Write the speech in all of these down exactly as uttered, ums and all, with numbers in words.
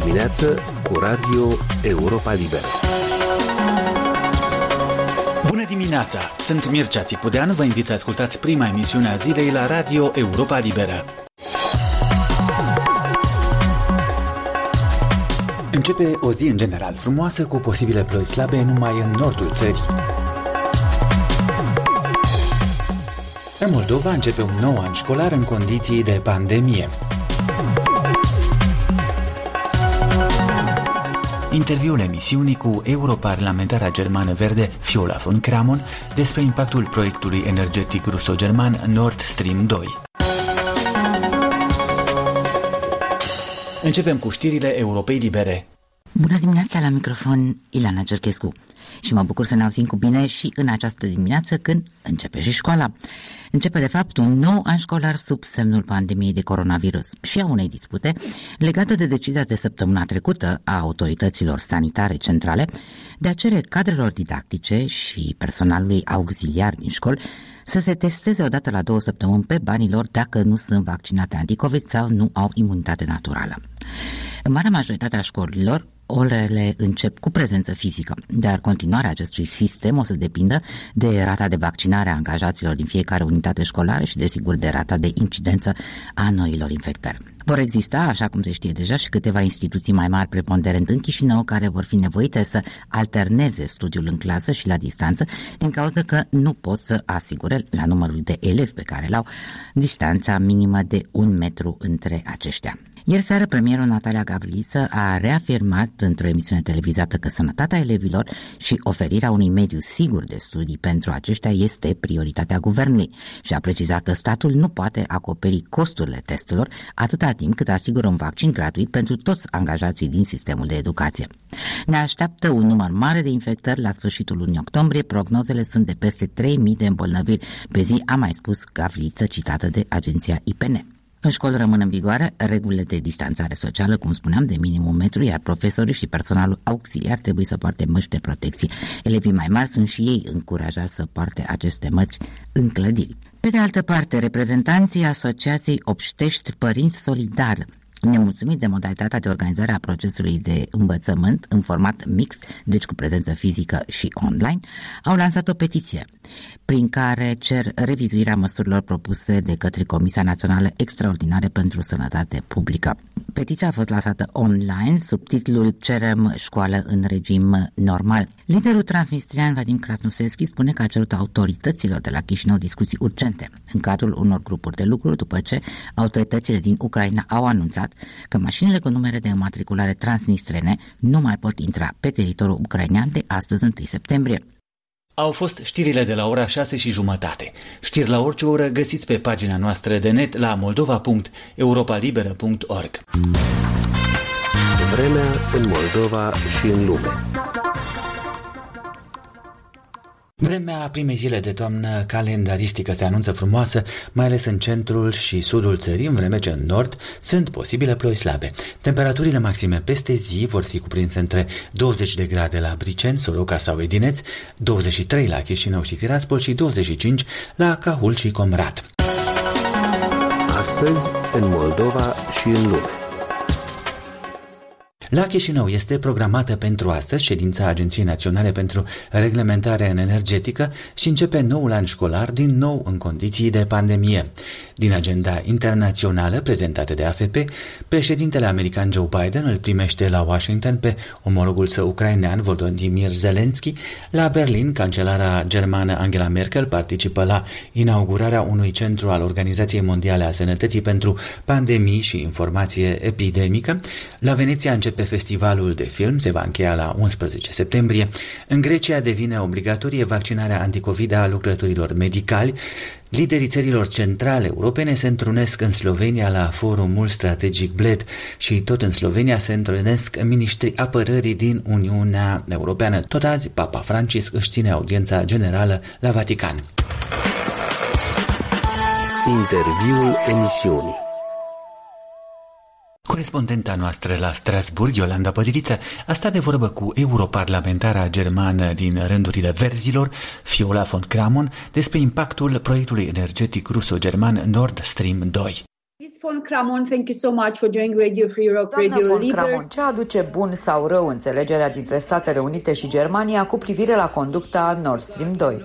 dimineață cu Radio Europa Liberă. Bună dimineața! Sunt Mircea Țipudean, vă invit să ascultați prima emisiune a zilei la Radio Europa Liberă. Începe o zi în general frumoasă, cu posibile ploi slabe numai în nordul țării. În Moldova începe un nou an școlar în condiții de pandemie. Interviul emisiunii cu europarlamentara germană verde Viola von Kramon despre impactul proiectului energetic ruso-german Nord Stream doi. Începem cu știrile Europei Libere. Bună dimineața, la microfon Ilana Cerchescu. Și mă bucur să ne auzim cu bine și în această dimineață, când începe și școala. Începe de fapt un nou an școlar sub semnul pandemiei de coronavirus și a unei dispute legate de decizia de săptămâna trecută a autorităților sanitare centrale de a cere cadrelor didactice și personalului auxiliar din școli să se testeze odată la două săptămâni pe banii lor dacă nu sunt vaccinate anticovid sau nu au imunitate naturală. În marea majoritate a școlilor, orele încep cu prezență fizică, dar continuarea acestui sistem o să depindă de rata de vaccinare a angajaților din fiecare unitate școlară și, desigur, de rata de incidență a noilor infectări. Vor exista, așa cum se știe deja, și câteva instituții mai mari, preponderent în Chișinău, care vor fi nevoite să alterneze studiul în clasă și la distanță, din cauza că nu pot să asigure, la numărul de elevi pe care l-au, distanța minimă de un metru între aceștia. Ieri seară, premierul Natalia Gavriță a reafirmat într-o emisiune televizată că sănătatea elevilor și oferirea unui mediu sigur de studii pentru aceștia este prioritatea guvernului și a precizat că statul nu poate acoperi costurile testelor atâta timp cât asigură un vaccin gratuit pentru toți angajații din sistemul de educație. Ne așteaptă un număr mare de infectări la sfârșitul lunii octombrie, prognozele sunt de peste trei mii de îmbolnăviri pe zi, a mai spus Gavriță, citată de agenția I P N. În școală rămân în vigoare regulile de distanțare socială, cum spuneam, de minim un metru, iar profesorii și personalul auxiliar trebuie să poarte măști de protecție. Elevii mai mari sunt și ei încurajați să poarte aceste măști în clădiri. Pe de altă parte, reprezentanții Asociației Obștești Părinți Solidar, nemulțumit de modalitatea de organizare a procesului de învățământ în format mixt, deci cu prezență fizică și online, au lansat o petiție prin care cer revizuirea măsurilor propuse de către Comisia Națională Extraordinară pentru Sănătate Publică. Petiția a fost lansată online sub titlul "Cerem școală în regim normal". Liderul transnistrian Vadim Krasnusevski spune că a cerut autorităților de la Chișinău discuții urgente în cadrul unor grupuri de lucru, după ce autoritățile din Ucraina au anunțat că mașinile cu numere de înmatriculare transnistrene nu mai pot intra pe teritoriul ucrainean de astăzi, întâi septembrie. Au fost știrile de la ora șase și jumătate. Știri la orice oră găsiți pe pagina noastră de net la moldova punct europa liberă punct org. Vremea în Moldova și în lume. Vremea primei zile de toamnă calendaristică se anunță frumoasă, mai ales în centrul și sudul țării, în vreme ce în nord sunt posibile ploi slabe. Temperaturile maxime peste zi vor fi cuprinse între douăzeci de grade la Briceni, Soroca sau Edineț, douăzeci și trei la Chișinău și Tiraspol și douăzeci și cinci la Cahul și Comrat. Astăzi, în Moldova și în lume. La Chișinău este programată pentru astăzi ședința Agenției Naționale pentru Reglementare Energetică și începe noul an școlar din nou în condiții de pandemie. Din agenda internațională prezentată de A F P, președintele american Joe Biden îl primește la Washington pe omologul său ucrainean Volodymyr Zelensky. La Berlin, cancelara germană Angela Merkel participă la inaugurarea unui centru al Organizației Mondiale a Sănătății pentru Pandemii și Informație Epidemică. La Veneția începe pe festivalul de film, se va încheia la unsprezece septembrie. În Grecia devine obligatorie vaccinarea anticovid a lucrătorilor medicali. Liderii țărilor centrale europene se întrunesc în Slovenia la forumul strategic Bled și tot în Slovenia se întrunesc miniștrii apărării din Uniunea Europeană. Tot azi, Papa Francisc își ține audiența generală la Vatican. Interviul emisiunii. Corespondenta noastră la Strasburg, Iolanda Pădiliță, a stat de vorbă cu europarlamentara germană din rândurile verzilor, Viola von Kramon, despre impactul proiectului energetic ruso-german Nord Stream doi. von Cramon, thank you so much for joining Radio Free Europe, Doamna Radio von Liber. Cramon, ce aduce bun sau rău înțelegerea dintre Statele Unite și Germania cu privire la conducta Nord Stream doi?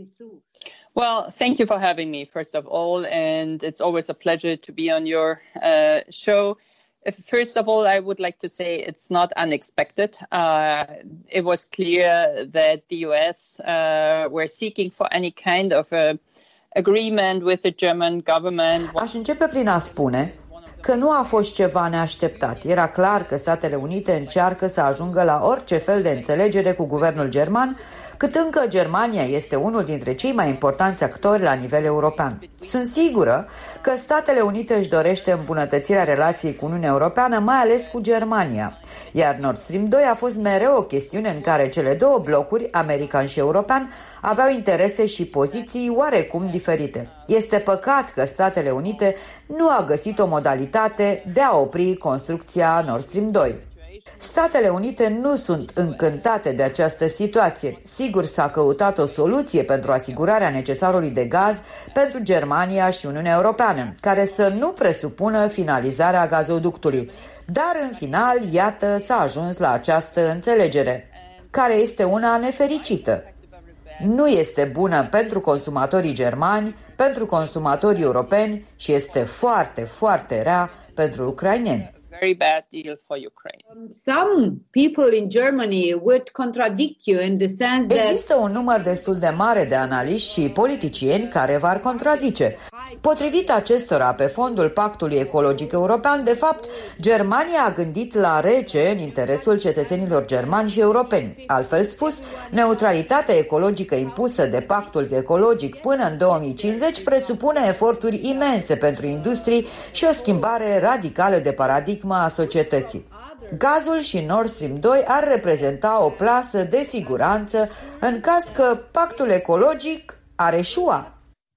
Well, thank you for having me, first of all, and it's always a pleasure to be on your uh, show. First of all, I would like to say it's not unexpected. Uh, it was clear that the U S uh, were seeking for any kind of a agreement with the German government. Aș începe prin a spune că nu a fost ceva neașteptat. Era clar că Statele Unite încearcă să ajungă la orice fel de înțelegere cu guvernul german, cât încă Germania este unul dintre cei mai importanți actori la nivel european. Sunt sigură că Statele Unite își dorește îmbunătățirea relației cu Uniunea Europeană, mai ales cu Germania. Iar Nord Stream doi a fost mereu o chestiune în care cele două blocuri, american și european, aveau interese și poziții oarecum diferite. Este păcat că Statele Unite nu a găsit o modalitate de a opri construcția Nord Stream doi. Statele Unite nu sunt încântate de această situație. Sigur, s-a căutat o soluție pentru asigurarea necesarului de gaz pentru Germania și Uniunea Europeană, care să nu presupună finalizarea gazoductului. Dar în final, iată, s-a ajuns la această înțelegere, care este una nefericită. Nu este bună pentru consumatorii germani, pentru consumatorii europeni și este foarte, foarte rea pentru ucraineni. Very bad deal for Ukraine. Some people in Germany would contradict you in the sense that Există un număr destul de mare de analiști și politicieni care v-ar contrazice. Potrivit acestora, pe fondul Pactului Ecologic European, de fapt, Germania a gândit la rece în interesul cetățenilor germani și europeni. Altfel spus, neutralitatea ecologică impusă de Pactul Ecologic până în două mii cincizeci presupune eforturi imense pentru industrii și o schimbare radicală de paradigmă a societății. Gazul și Nord Stream doi ar reprezenta o plasă de siguranță în caz că pactul ecologic ar eșua.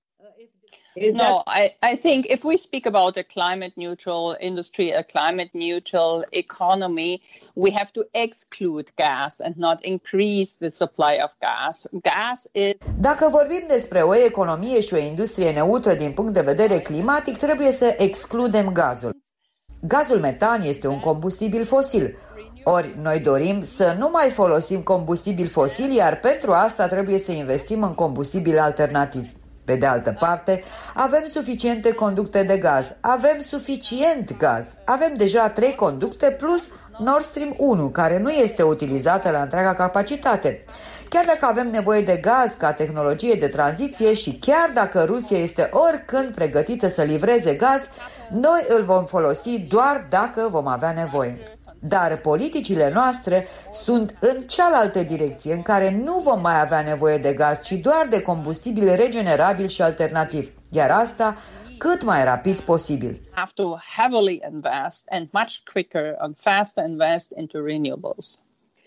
No, I, I think if we speak about a climate neutral industry, a climate neutral economy, we have to exclude gas and not increase the supply of gas. Gas is... Dacă vorbim despre o economie și o industrie neutră din punct de vedere climatic, trebuie să excludem gazul. Gazul metan este un combustibil fosil. Ori noi dorim să nu mai folosim combustibil fosil, iar pentru asta trebuie să investim în combustibili alternativi. Pe de altă parte, avem suficiente conducte de gaz, avem suficient gaz, avem deja trei conducte plus Nord Stream unu, care nu este utilizată la întreaga capacitate. Chiar dacă avem nevoie de gaz ca tehnologie de tranziție și chiar dacă Rusia este oricând pregătită să livreze gaz, noi îl vom folosi doar dacă vom avea nevoie. Dar politicile noastre sunt în cealaltă direcție, în care nu vom mai avea nevoie de gaz, ci doar de combustibili regenerabili și alternativi. Iar asta cât mai rapid posibil. Have to heavily invest and much quicker and faster invest into renewables.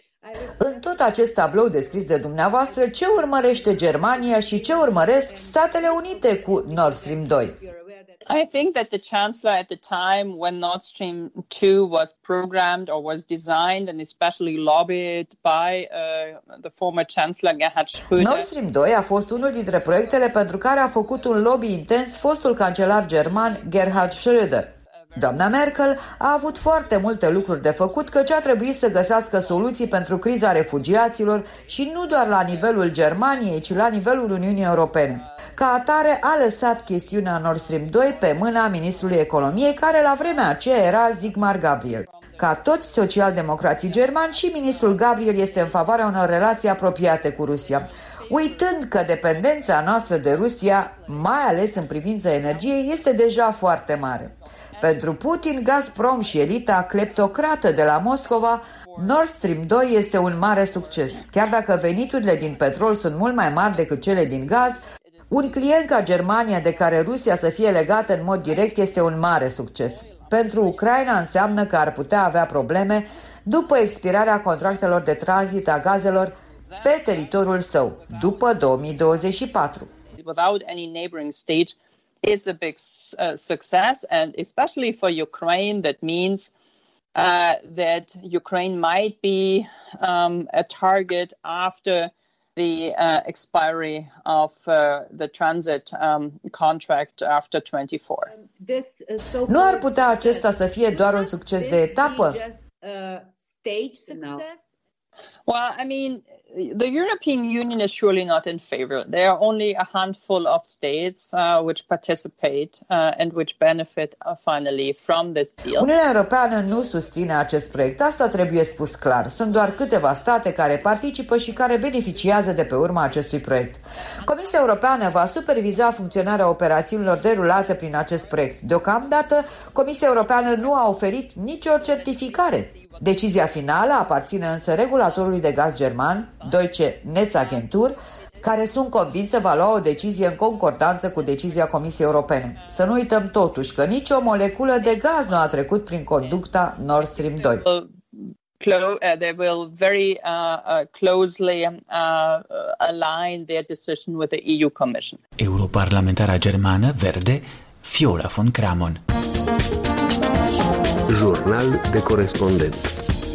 În tot acest tablou descris de dumneavoastră, ce urmărește Germania și ce urmăresc Statele Unite cu Nord Stream doi? I think that the Chancellor at the time when Nord Stream two was programmed or was designed and especially lobbied by uh, the former Chancellor Gerhard Schröder. Nord Stream doi a fost unul dintre proiectele pentru care a făcut un lobby intens fostul cancelar german Gerhard Schröder. Doamna Merkel a avut foarte multe lucruri de făcut, căci a trebuit să găsească soluții pentru criza refugiaților și nu doar la nivelul Germaniei, ci la nivelul Uniunii Europene. Ca atare, a lăsat chestiunea Nord Stream doi pe mâna ministrului economiei, care la vremea aceea era Sigmar Gabriel. Ca toți socialdemocrații germani, și ministrul Gabriel este în favoarea unor relații apropiate cu Rusia, uitând că dependența noastră de Rusia, mai ales în privința energiei, este deja foarte mare. Pentru Putin, Gazprom și elita cleptocrată de la Moscova, Nord Stream doi este un mare succes. Chiar dacă veniturile din petrol sunt mult mai mari decât cele din gaz, un client ca Germania, de care Rusia să fie legată în mod direct, este un mare succes. Pentru Ucraina înseamnă că ar putea avea probleme după expirarea contractelor de tranzit a gazelor pe teritoriul său, după două mii douăzeci și patru. Without any neighboring state is a big uh, success, and especially for Ukraine, that means uh, that Ukraine might be um, a target after the uh, expiry of uh, the transit um, contract after twenty-four. Nu ar putea acesta să fie doar un succes de etapă? Well, I mean, the European Union is surely not in favor. There are only a handful of states uh, which participate uh, and which benefit uh, finally from this deal. Uniunea Europeană nu susține acest proiect. Asta trebuie spus clar. Sunt doar câteva state care participă și care beneficiază de pe urma acestui proiect. Comisia Europeană va superviza funcționarea operațiunilor derulate prin acest proiect. Deocamdată, Comisia Europeană nu a oferit nicio certificare. Decizia finală aparține însă regulatorului de gaz german, Deutsche Netzagentur, care sunt convins să va lua o decizie în concordanță cu decizia Comisiei Europene. Să nu uităm totuși că nicio moleculă de gaz nu a trecut prin conducta Nord Stream doi. They will very uh, uh, closely uh, align their decision with the E U Commission. Europarlamentara germană verde Viola von Kramon. Jurnal de corespondent.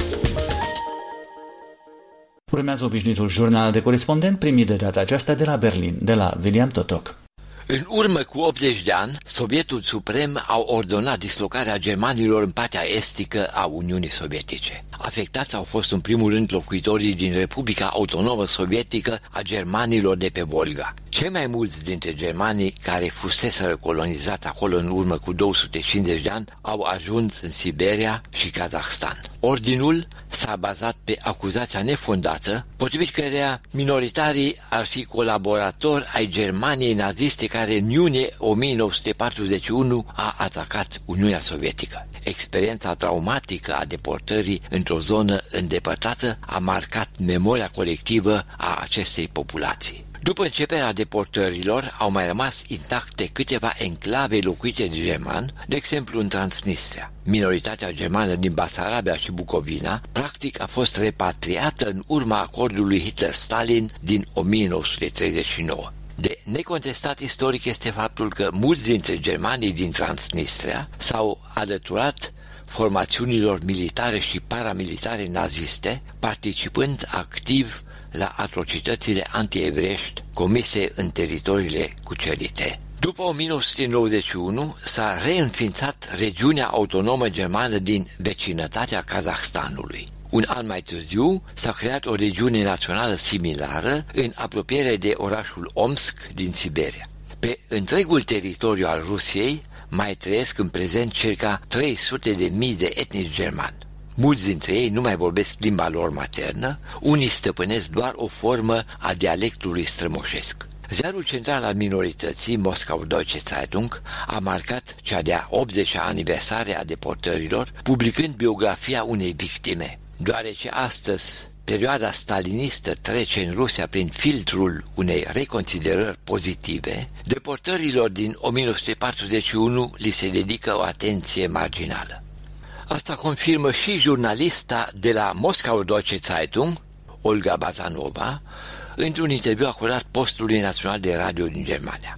Urmează obișnuitul jurnal de corespondent primit de data aceasta de la Berlin, de la William Totok. În urmă cu optzeci de ani, Sovietul Suprem au ordonat dislocarea germanilor în partea estică a Uniunii Sovietice. Afectați au fost în primul rând locuitorii din Republica Autonomă Sovietică a germanilor de pe Volga. Cei mai mulți dintre germanii care fuseseră colonizați acolo în urmă cu două sute cincizeci de ani au ajuns în Siberia și Kazahstan. Ordinul s-a bazat pe acuzația nefondată, potrivit căreia minoritarii ar fi colaboratori ai Germaniei naziste care în iunie o mie nouă sute patruzeci și unu a atacat Uniunea Sovietică. Experiența traumatică a deportării într-o zonă îndepărtată a marcat memoria colectivă a acestei populații. După începerea deportărilor, au mai rămas intacte câteva enclave locuite de germani, de exemplu în Transnistria. Minoritatea germană din Basarabia și Bucovina, practic a fost repatriată în urma acordului Hitler-Stalin din o mie nouă sute treizeci și nouă. De necontestat istoric este faptul că mulți dintre germanii din Transnistria s-au alăturat formațiunilor militare și paramilitare naziste, participând activ la atrocitățile antievreiești comise în teritoriile cucerite. După o mie nouă sute nouăzeci și unu s-a reînființat regiunea autonomă germană din vecinătatea Kazahstanului. Un an mai târziu s-a creat o regiune națională similară în apropiere de orașul Omsk din Siberia. Pe întregul teritoriu al Rusiei mai trăiesc în prezent circa trei sute de mii de etnici germani. Mulți dintre ei nu mai vorbesc limba lor maternă, unii stăpânesc doar o formă a dialectului strămoșesc. Ziarul central al minorității, Moskau Deutsche Zeitung, a marcat cea de-a optzecea aniversare a deportărilor, publicând biografia unei victime. Deoarece astăzi perioada stalinistă trece în Rusia prin filtrul unei reconsiderări pozitive, deportărilor din o mie nouă sute patruzeci și unu li se dedică o atenție marginală. Asta confirmă și jurnalista de la Moskau Deutsche Zeitung, Olga Bazanova, într-un interviu acordat postului național de radio din Germania.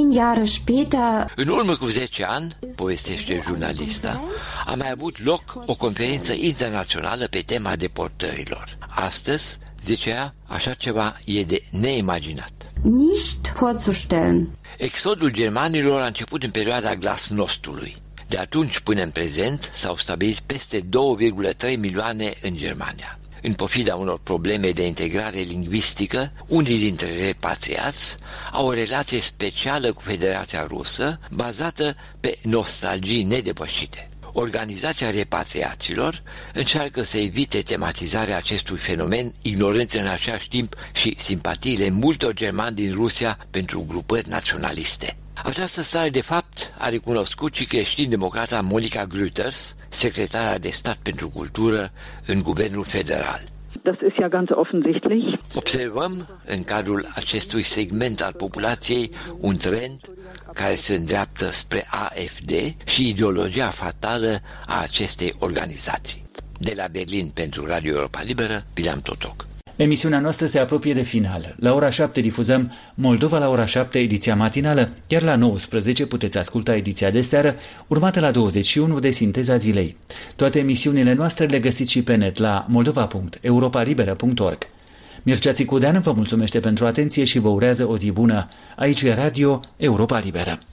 În urmă cu zece ani, povestește jurnalista, a mai avut loc o conferință internațională pe tema deportărilor. Astăzi, zice ea, așa ceva e de neimaginat. Exodul germanilor a început în perioada glasnostului. De atunci până în prezent s-au stabilit peste două virgulă trei milioane în Germania. În pofida unor probleme de integrare lingvistică, unii dintre repatriați au o relație specială cu Federația Rusă, bazată pe nostalgii nedepășite. Organizația repatriaților încearcă să evite tematizarea acestui fenomen, ignorând în același timp și simpatiile multor germani din Rusia pentru grupări naționaliste. Această stare de fapt a recunoscut și creștin-democrata Monica Grüters, secretara de stat pentru cultură în guvernul federal. Das ist ja ganz offensichtlich. Observăm în cadrul acestui segment al populației un trend care se îndreaptă spre A F D și ideologia fatală a acestei organizații. De la Berlin pentru Radio Europa Liberă, William Totok. Emisiunea noastră se apropie de final. La ora șapte difuzăm Moldova la ora șapte, ediția matinală, iar la nouăsprezece puteți asculta ediția de seară, urmată la douăzeci și unu de Sinteza Zilei. Toate emisiunile noastre le găsiți și pe net la moldova punct europa liberă punct org. Mircea Țicudean vă mulțumește pentru atenție și vă urează o zi bună. Aici e Radio Europa Liberă.